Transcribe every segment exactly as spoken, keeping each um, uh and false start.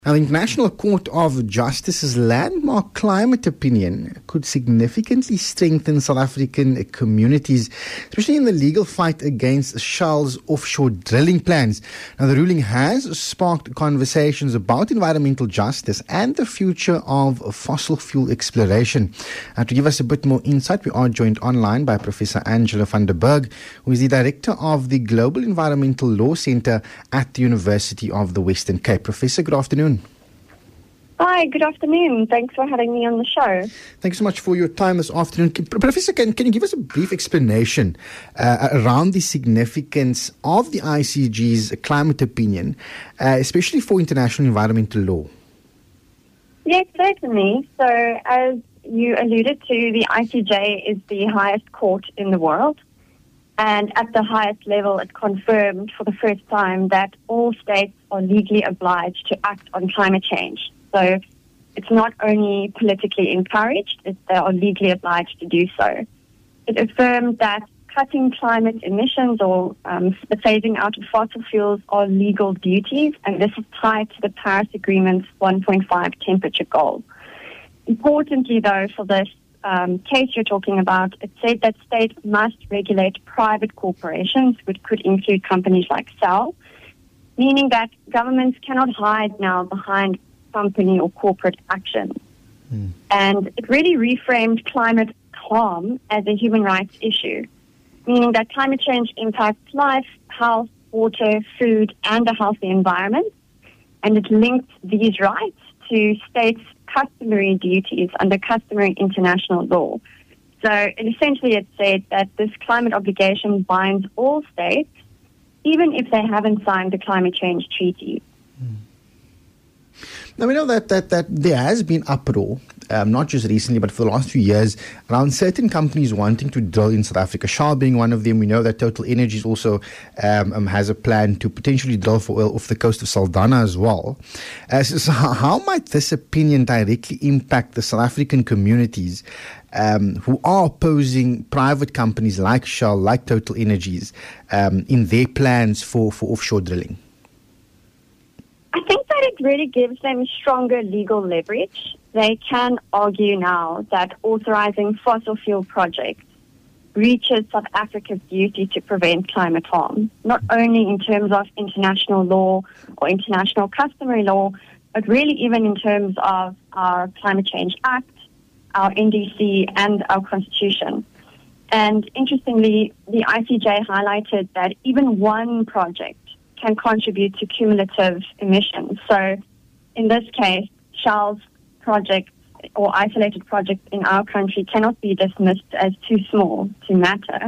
Now, the International Court of Justice's landmark climate opinion could significantly strengthen South African communities, especially in the legal fight against Shell's offshore drilling plans. Now, the ruling has sparked conversations about environmental justice and the future of fossil fuel exploration. Now, to give us a bit more insight, we are joined online by Professor Angela van der Berg, who is the Director of the Global Environmental Law Centre at the University of the Western Cape. Professor, good afternoon. Hi, good afternoon. Thanks for having me on the show. Thanks so much for your time this afternoon. Professor, can, can you give us a brief explanation uh, around the significance of the I C G's climate opinion, uh, especially for international environmental law? Yes, certainly. So, as you alluded to, the I C J is the highest court in the world. And at the highest level, it confirmed for the first time that all states are legally obliged to act on climate change. So it's not only politically encouraged, it's, they are legally obliged to do so. It affirmed that cutting climate emissions or um, the phasing out of fossil fuels are legal duties, and this is tied to the Paris Agreement's one point five temperature goal. Importantly, though, for this um, case you're talking about, it said that states must regulate private corporations, which could include companies like Shell, meaning that governments cannot hide now behind company or corporate action. Mm. And it really reframed climate harm as a human rights issue, meaning that climate change impacts life, health, water, food, and a healthy environment. And it linked these rights to states' customary duties under customary international law. So essentially it said that this climate obligation binds all states, even if they haven't signed the climate change treaty. Mm. Now, we know that, that, that there has been uproar, um, not just recently, but for the last few years, around certain companies wanting to drill in South Africa, Shell being one of them. We know that Total Energies also um, um, has a plan to potentially drill for oil off the coast of Saldanha as well. Uh, so, so how might this opinion directly impact the South African communities um, who are opposing private companies like Shell, like Total Energies, um, in their plans for, for offshore drilling? I think that it really gives them stronger legal leverage. They can argue now that authorizing fossil fuel projects reaches South Africa's duty to prevent climate harm, not only in terms of international law or international customary law, but really even in terms of our Climate Change Act, our N D C, and our Constitution. And interestingly, the I C J highlighted that even one project can contribute to cumulative emissions. So in this case, Shell's projects or isolated projects in our country cannot be dismissed as too small to matter.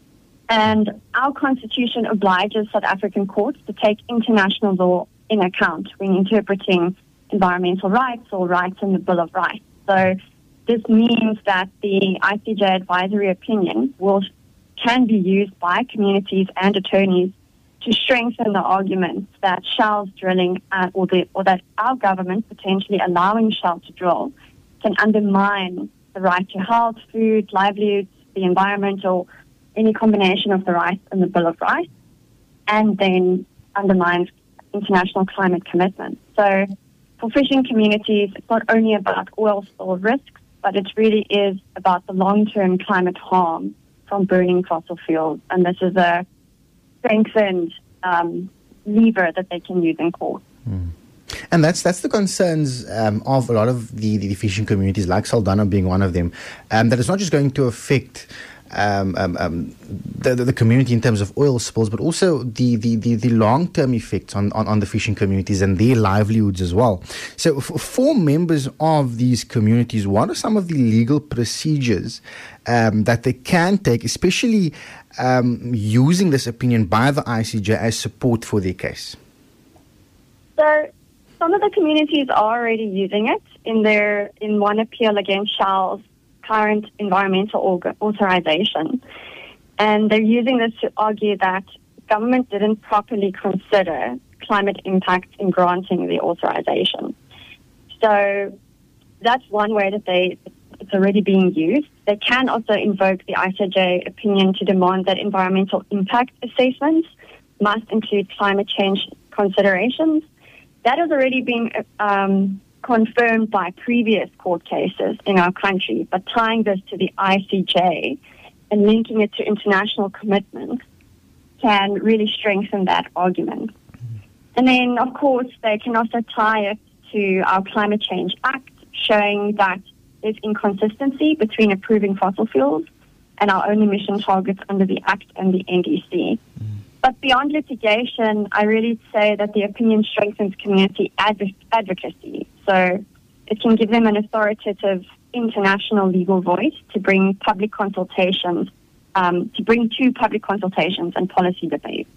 And our constitution obliges South African courts to take international law in account when interpreting environmental rights or rights in the Bill of Rights. So this means that the I C J advisory opinion will can be used by communities and attorneys to strengthen the arguments that Shell's drilling uh, or, the, or that our government potentially allowing Shell to drill can undermine the right to health, food, livelihoods, the environment, or any combination of the rights in the Bill of Rights, and then undermines international climate commitments. So for fishing communities, it's not only about oil spill risks, but it really is about the long-term climate harm from burning fossil fuels. And this is a strengthened um, lever that they can use in court. Mm. And that's that's the concerns um, of a lot of the, the fishing communities, like Saldanha being one of them, um, that it's not just going to affect um, um, um, the, the community in terms of oil spills, but also the, the, the, the long-term effects on, on, on the fishing communities and their livelihoods as well. So f- for members of these communities, what are some of the legal procedures um, that they can take, especially um, using this opinion by the I C J as support for their case? So some of the communities are already using it in their in one appeal against Shell's current environmental org- authorization. And they're using this to argue that government didn't properly consider climate impact in granting the authorization. So that's one way that they it's already being used. They can also invoke the I C J opinion to demand that environmental impact assessments must include climate change considerations. that has already been um, confirmed by previous court cases in our country, but tying this to the I C J and linking it to international commitments can really strengthen that argument. And then, of course, they can also tie it to our Climate Change Act, showing that there's inconsistency between approving fossil fuels and our own emission targets under the Act and the N D C. Mm. But beyond litigation, I really say that the opinion strengthens community adv- advocacy. So it can give them an authoritative international legal voice to bring public consultations, um, to bring to public consultations and policy debates.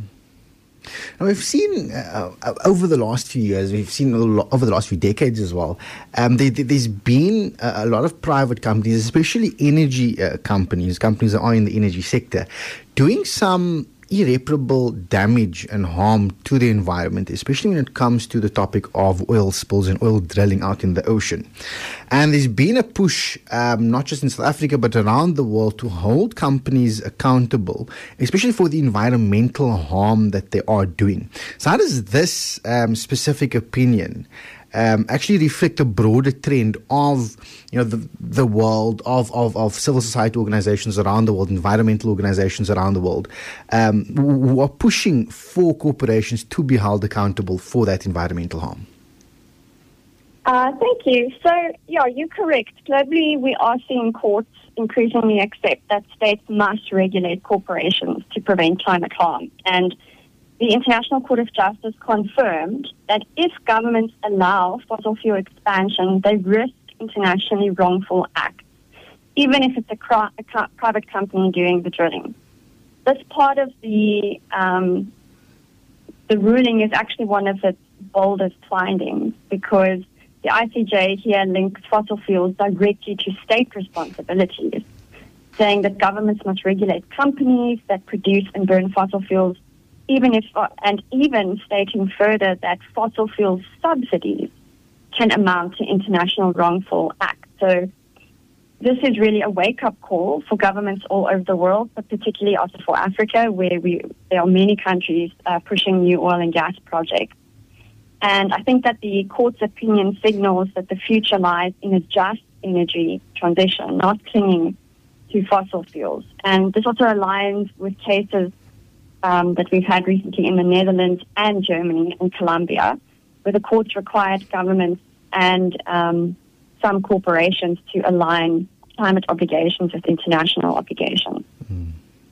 Now, we've seen uh, over the last few years, we've seen over the last few decades as well, um, there, there's been a, a lot of private companies, especially energy uh, companies, companies that are in the energy sector, doing some irreparable damage and harm to the environment, especially when it comes to the topic of oil spills and oil drilling out in the ocean. And there's been a push, um, not just in South Africa, but around the world to hold companies accountable, especially for the environmental harm that they are doing. So how does this um, specific opinion Um, actually reflect a broader trend of, you know, the the world of, of, of civil society organizations around the world, environmental organizations around the world, um, who are pushing for corporations to be held accountable for that environmental harm? Uh, thank you. So, yeah, you're correct. Globally, we are seeing courts increasingly accept that states must regulate corporations to prevent climate harm. And the International Court of Justice confirmed that if governments allow fossil fuel expansion, they risk internationally wrongful acts, even if it's a, cri- a co- private company doing the drilling. This part of the um, the ruling is actually one of its boldest findings, because the I C J here links fossil fuels directly to state responsibilities, saying that governments must regulate companies that produce and burn fossil fuels, even if, and even stating further that fossil fuel subsidies can amount to international wrongful acts. So this is really a wake-up call for governments all over the world, but particularly also for Africa, where we there are many countries uh, pushing new oil and gas projects. And I think that the court's opinion signals that the future lies in a just energy transition, not clinging to fossil fuels. And this also aligns with cases Um, that we've had recently in the Netherlands and Germany and Colombia, where the courts required governments and um, some corporations to align climate obligations with international obligations. Mm.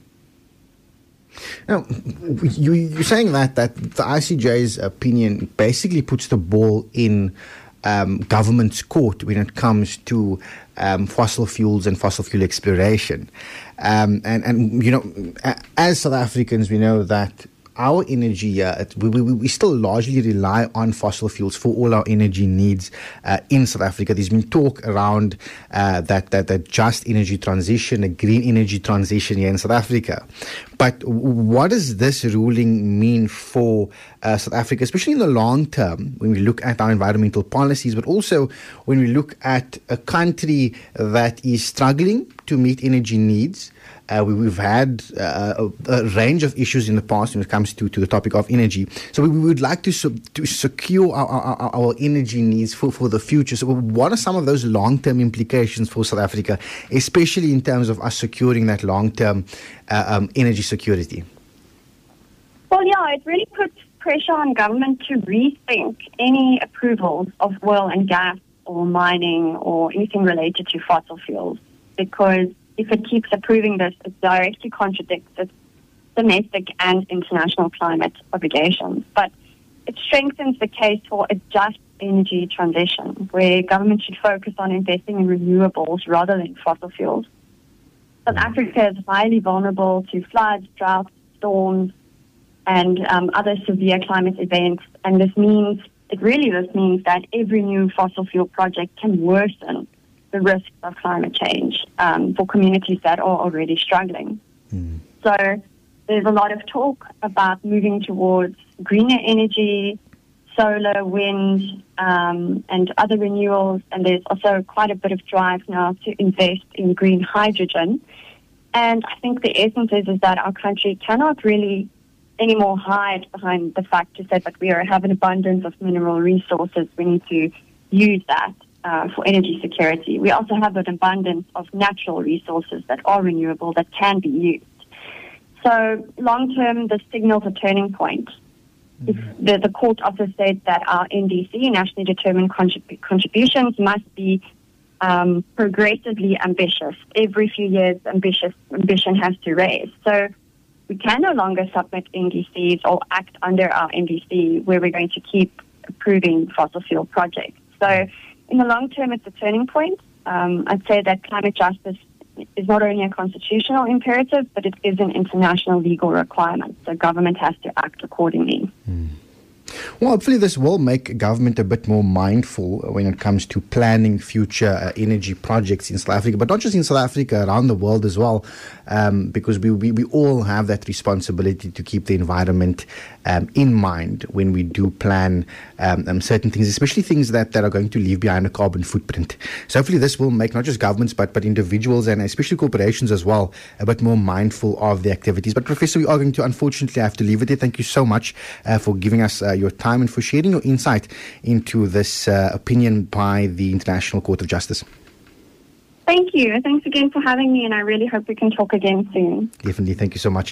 Now, you, you're saying that, that the I C J's opinion basically puts the ball in um, government's court when it comes to um, fossil fuels and fossil fuel exploration. Um, and, and, you know, as South Africans, we know that our energy, uh, we, we, we still largely rely on fossil fuels for all our energy needs uh, in South Africa. There's been talk around uh, that, that, that just energy transition, a green energy transition here in South Africa. But what does this ruling mean for uh, South Africa, especially in the long term, when we look at our environmental policies, but also when we look at a country that is struggling to meet energy needs? Uh, we, we've had uh, a, a range of issues in the past when it comes to, to the topic of energy. So we, we would like to sub, to secure our, our, our energy needs for, for the future. So what are some of those long-term implications for South Africa, especially in terms of us securing that long-term uh, um, energy security? Well, yeah, it really puts pressure on government to rethink any approvals of oil and gas or mining or anything related to fossil fuels, because if it keeps approving this, it directly contradicts its domestic and international climate obligations. But it strengthens the case for a just energy transition, where government should focus on investing in renewables rather than fossil fuels. South Africa is highly vulnerable to floods, droughts, storms, and um, other severe climate events. And this means, it really this means that every new fossil fuel project can worsen the risks of climate change um, for communities that are already struggling. Mm. So there's a lot of talk about moving towards greener energy, solar, wind, um, and other renewals, and there's also quite a bit of drive now to invest in green hydrogen. And I think the essence is, is that our country cannot really anymore hide behind the fact to say that we are, have an abundance of mineral resources. We need to use that uh, for energy security. We also have an abundance of natural resources that are renewable that can be used. So long term, this signals a turning point. If the, the court also said that our N D C, nationally determined contrib- contributions, must be um, progressively ambitious. Every few years, ambitious ambition has to raise. So we can no longer submit N D Cs or act under our N D C where we're going to keep approving fossil fuel projects. So in the long term, it's a turning point. Um, I'd say that climate justice is not only a constitutional imperative, but it is an international legal requirement. So government has to act accordingly. Mm. Well, hopefully this will make government a bit more mindful when it comes to planning future uh, energy projects in South Africa, but not just in South Africa, around the world as well, um, because we, we, we all have that responsibility to keep the environment um, in mind when we do plan um, um, certain things, especially things that, that are going to leave behind a carbon footprint. So hopefully this will make not just governments, but, but individuals and especially corporations as well a bit more mindful of the activities. But Professor, we are going to unfortunately have to leave it there. Thank you so much uh, for giving us uh, your time and for sharing your insight into this uh, opinion by the International Court of Justice. Thank you. Thanks again for having me, and I really hope we can talk again soon. Definitely. Thank you so much.